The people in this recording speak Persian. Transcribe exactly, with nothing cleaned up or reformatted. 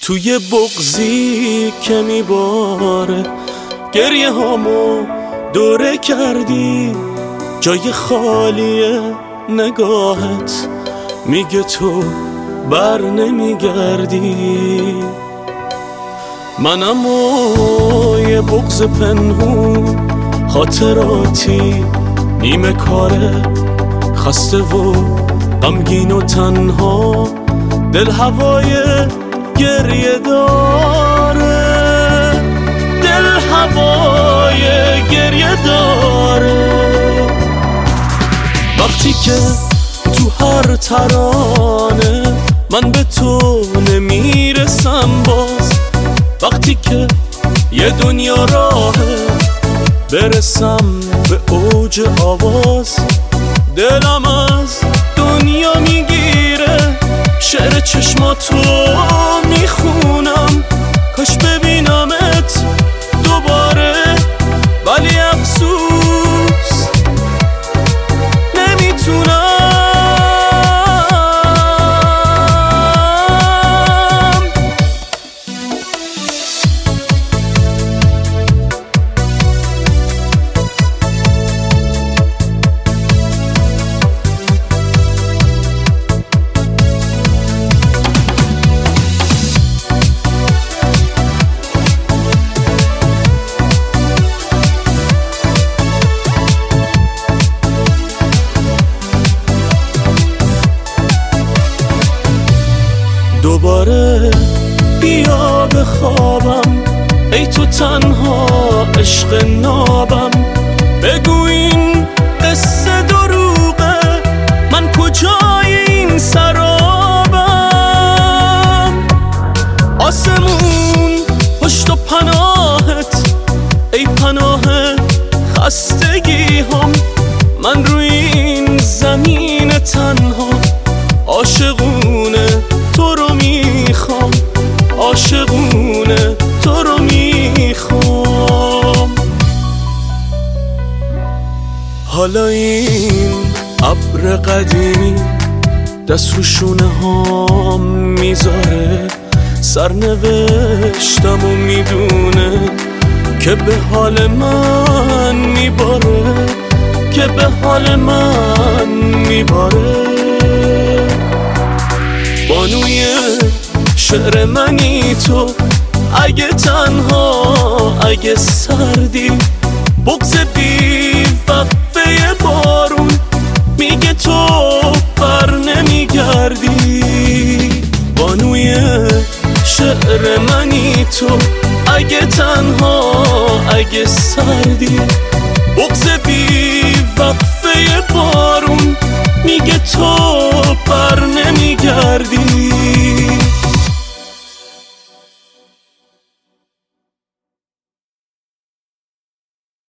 توی بغضی که میباره گریه هامو دوره کردی، جای خالی نگاهت میگه تو بر نمیگردی. منم و یه بغض پنهون، خاطراتی نیمه کاره، خسته و غمگین و تنها، دل هوای گریه داره، دل هوای گریه داره. وقتی که تو هر ترانه من به تو نمیرسم باز، وقتی که یه دنیا راهه برسم به اوج آواز، دلم از دنیا میگیره، شعر چشماتو میخونم، کاش ببینمت دوباره، ولی افسوس نمیتونم. دوباره بیا بخوابم، ای تو تنها عشق نابم، بگو این قصه دروغه، من کجای این سرابم. آسمون پشت و پناهت، ای پناه خستگی هم، من روی این زمین تنها عاشقونه تو رو میخوام، عاشقونه تو رو میخوام. حالا این ابر قدیمی دست رو شونه هام میذاره، سرنوشتم و میدونه که به حال من میباره، که به حال من میباره. بانوی شعر منی تو، اگه تنها اگه سردی، بغض بی وقفه بارون میگه تو بر نمیگردی. بانوی شعر منی تو، اگه تنها اگه سردی، بغض بی وقفه بارون میگه تو بر نمیگردی.